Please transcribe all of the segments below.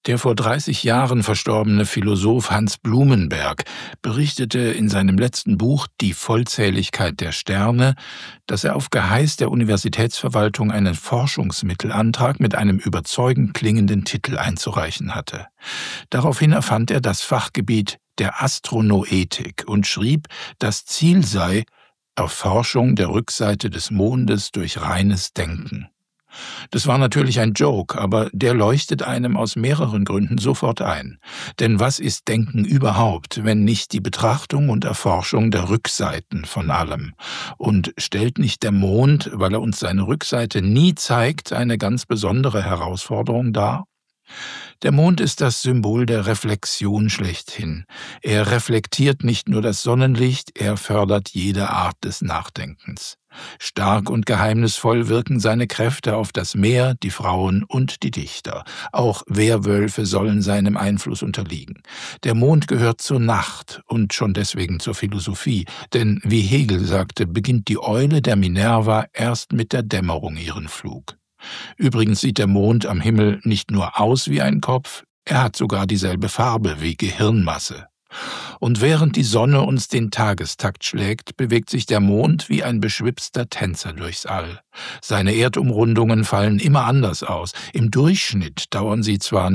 Der vor 30 Jahren verstorbene Philosoph Hans Blumenberg berichtete in seinem letzten Buch »Die Vollzähligkeit der Sterne«, dass er auf Geheiß der Universitätsverwaltung einen Forschungsmittelantrag mit einem überzeugend klingenden Titel einzureichen hatte. Daraufhin erfand er das Fachgebiet der Astronoetik und schrieb, das Ziel sei Erforschung der Rückseite des Mondes durch reines Denken. Das war natürlich ein Joke, aber der leuchtet einem aus mehreren Gründen sofort ein. Denn was ist Denken überhaupt, wenn nicht die Betrachtung und Erforschung der Rückseiten von allem? Und stellt nicht der Mond, weil er uns seine Rückseite nie zeigt, eine ganz besondere Herausforderung dar? Der Mond ist das Symbol der Reflexion schlechthin. Er reflektiert nicht nur das Sonnenlicht, er fördert jede Art des Nachdenkens. Stark und geheimnisvoll wirken seine Kräfte auf das Meer, die Frauen und die Dichter. Auch Werwölfe sollen seinem Einfluss unterliegen. Der Mond gehört zur Nacht und schon deswegen zur Philosophie, denn wie Hegel sagte, beginnt die Eule der Minerva erst mit der Dämmerung ihren Flug. Übrigens sieht der Mond am Himmel nicht nur aus wie ein Kopf, er hat sogar dieselbe Farbe wie Gehirnmasse. Und während die Sonne uns den Tagestakt schlägt, bewegt sich der Mond wie ein beschwipster Tänzer durchs All. Seine Erdumrundungen fallen immer anders aus. Im Durchschnitt dauern sie zwar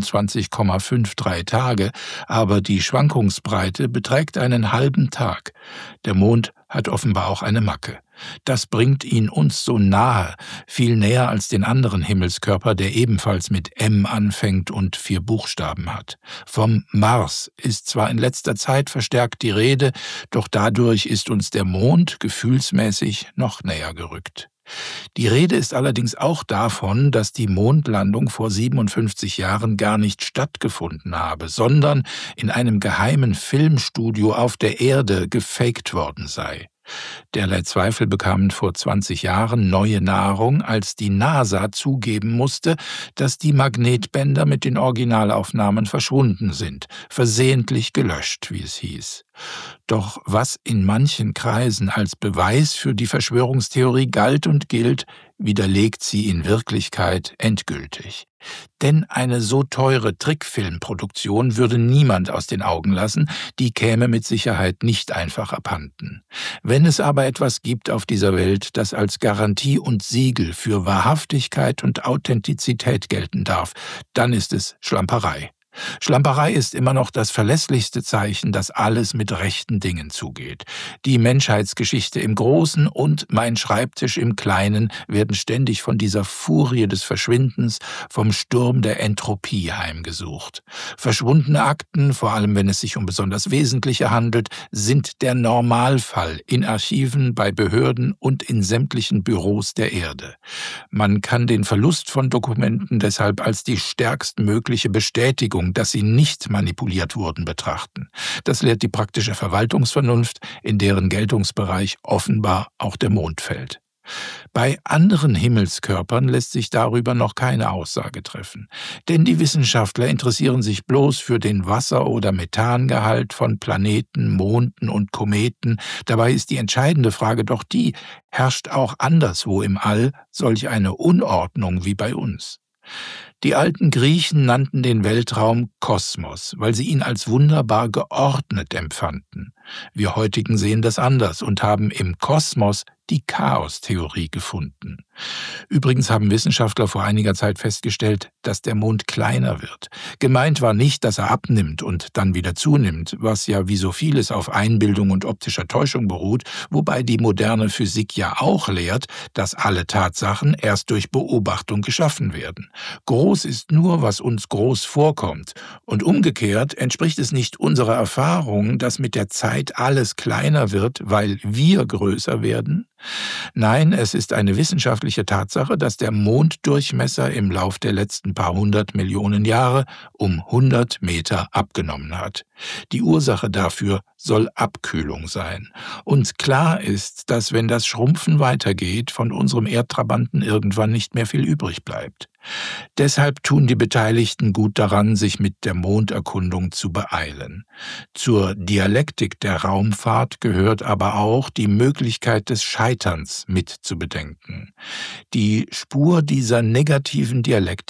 29,53 Tage, aber die Schwankungsbreite beträgt einen halben Tag. Der Mond hat offenbar auch eine Macke. Das bringt ihn uns so nahe, viel näher als den anderen Himmelskörper, der ebenfalls mit M anfängt und 4 Buchstaben hat. Vom Mars ist zwar in letzter Zeit verstärkt die Rede, doch dadurch ist uns der Mond gefühlsmäßig noch näher gerückt. Die Rede ist allerdings auch davon, dass die Mondlandung vor 57 Jahren gar nicht stattgefunden habe, sondern in einem geheimen Filmstudio auf der Erde gefaked worden sei. Derlei Zweifel bekamen vor 20 Jahren neue Nahrung, als die NASA zugeben musste, dass die Magnetbänder mit den Originalaufnahmen verschwunden sind, versehentlich gelöscht, wie es hieß. Doch was in manchen Kreisen als Beweis für die Verschwörungstheorie galt und gilt, widerlegt sie in Wirklichkeit endgültig. Denn eine so teure Trickfilmproduktion würde niemand aus den Augen lassen, die käme mit Sicherheit nicht einfach abhanden. Wenn es aber etwas gibt auf dieser Welt, das als Garantie und Siegel für Wahrhaftigkeit und Authentizität gelten darf, dann ist es Schlamperei. Schlamperei ist immer noch das verlässlichste Zeichen, dass alles mit rechten Dingen zugeht. Die Menschheitsgeschichte im Großen und mein Schreibtisch im Kleinen werden ständig von dieser Furie des Verschwindens, vom Sturm der Entropie heimgesucht. Verschwundene Akten, vor allem wenn es sich um besonders Wesentliche handelt, sind der Normalfall in Archiven, bei Behörden und in sämtlichen Büros der Erde. Man kann den Verlust von Dokumenten deshalb als die stärkstmögliche Bestätigung, dass sie nicht manipuliert wurden, betrachten. Das lehrt die praktische Verwaltungsvernunft, in deren Geltungsbereich offenbar auch der Mond fällt. Bei anderen Himmelskörpern lässt sich darüber noch keine Aussage treffen, denn die Wissenschaftler interessieren sich bloß für den Wasser- oder Methangehalt von Planeten, Monden und Kometen. Dabei ist die entscheidende Frage doch die, herrscht auch anderswo im All solch eine Unordnung wie bei uns? Die alten Griechen nannten den Weltraum Kosmos, weil sie ihn als wunderbar geordnet empfanden. Wir heutigen sehen das anders und haben im Kosmos die Chaostheorie gefunden. Übrigens haben Wissenschaftler vor einiger Zeit festgestellt, dass der Mond kleiner wird. Gemeint war nicht, dass er abnimmt und dann wieder zunimmt, was ja wie so vieles auf Einbildung und optischer Täuschung beruht, wobei die moderne Physik ja auch lehrt, dass alle Tatsachen erst durch Beobachtung geschaffen werden. Groß ist nur, was uns groß vorkommt. Und umgekehrt entspricht es nicht unserer Erfahrung, dass mit der Zeit alles kleiner wird, weil wir größer werden? Nein, es ist eine wissenschaftliche Tatsache, dass der Monddurchmesser im Lauf der letzten paar 100 Millionen Jahre um 100 Meter abgenommen hat. Die Ursache dafür soll Abkühlung sein. Und klar ist, dass wenn das Schrumpfen weitergeht, von unserem Erdtrabanten irgendwann nicht mehr viel übrig bleibt. Deshalb tun die Beteiligten gut daran, sich mit der Monderkundung zu beeilen. Zur Dialektik der Raumfahrt gehört aber auch die Möglichkeit des Scheiterns mit zu bedenken. Die Spur dieser negativen Dialektik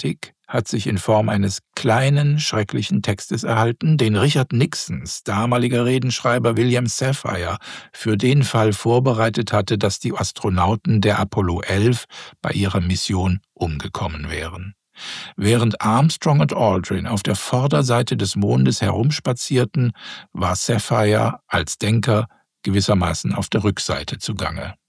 hat sich in Form eines kleinen, schrecklichen Textes erhalten, den Richard Nixons damaliger Redenschreiber William Safire für den Fall vorbereitet hatte, dass die Astronauten der Apollo 11 bei ihrer Mission umgekommen wären. Während Armstrong und Aldrin auf der Vorderseite des Mondes herumspazierten, war Sapphire als Denker gewissermaßen auf der Rückseite zugange.